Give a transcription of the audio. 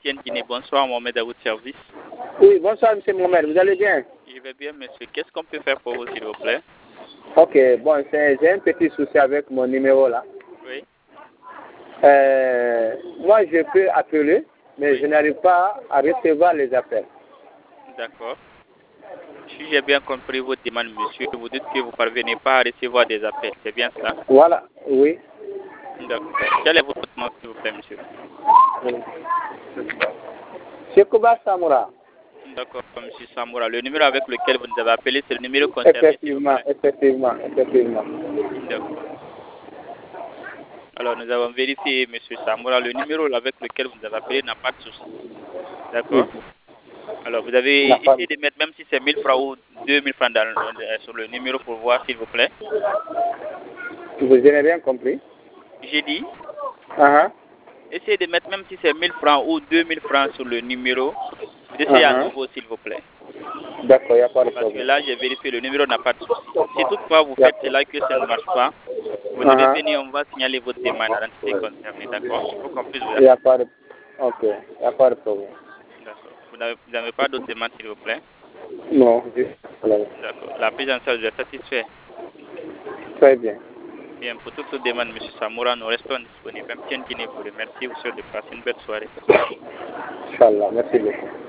MTN Guinée. Bonsoir, Mohamed, à votre service. Oui, bonsoir, monsieur Mohamed. Vous allez bien? Je vais bien, monsieur. Qu'est-ce qu'on peut faire pour vous, s'il vous plaît? Ok, bon, j'ai un petit souci avec mon numéro là. Oui. Moi, je peux appeler, mais Oui. je n'arrive pas à recevoir les appels. D'accord. Si j'ai bien compris votre demande, monsieur, vous dites que vous ne parvenez pas à recevoir des appels. C'est bien cela? Voilà, oui. D'accord. Quel est votre nom, s'il vous plaît, monsieur? Chekouba Samoura. D'accord, monsieur Samoura. Le numéro avec lequel vous nous avez appelé, c'est le numéro concerné, s'il vous plaît. Effectivement. D'accord. Alors, nous avons vérifié, monsieur Samoura, le numéro avec lequel vous nous avez appelé n'a pas de souci. D'accord? Alors, vous avez essayé de mettre, même si c'est 1000 francs ou 2000 francs sur le numéro pour voir, s'il vous plaît. Vous n'avez rien compris? J'ai dit, Uh-huh. essayez de mettre, même si c'est 1000 francs ou 2000 francs sur le numéro. Vous essayez à nouveau, s'il vous plaît. D'accord, il n'y a pas de Parce que problème. là, j'ai vérifié, le numéro n'a pas de souci. Si toutefois vous faites cela et que ça ne marche pas, vous devez venir, on va signaler votre demande à l'entité concernée, d'accord? Pour qu'on puisse vous Il n'y a pas de... Ok, il n'y a pas de problème. D'accord. Vous n'avez pas d'autres demandes, s'il vous plaît? Non, D'accord. La prise en charge est satisfaite. très bien. Bien, pour toute autre demande, M. Samoura, nous restons disponibles. MTN Guinée vous remercie. Vous souhaite de passer une belle soirée. Inch'Allah, merci beaucoup.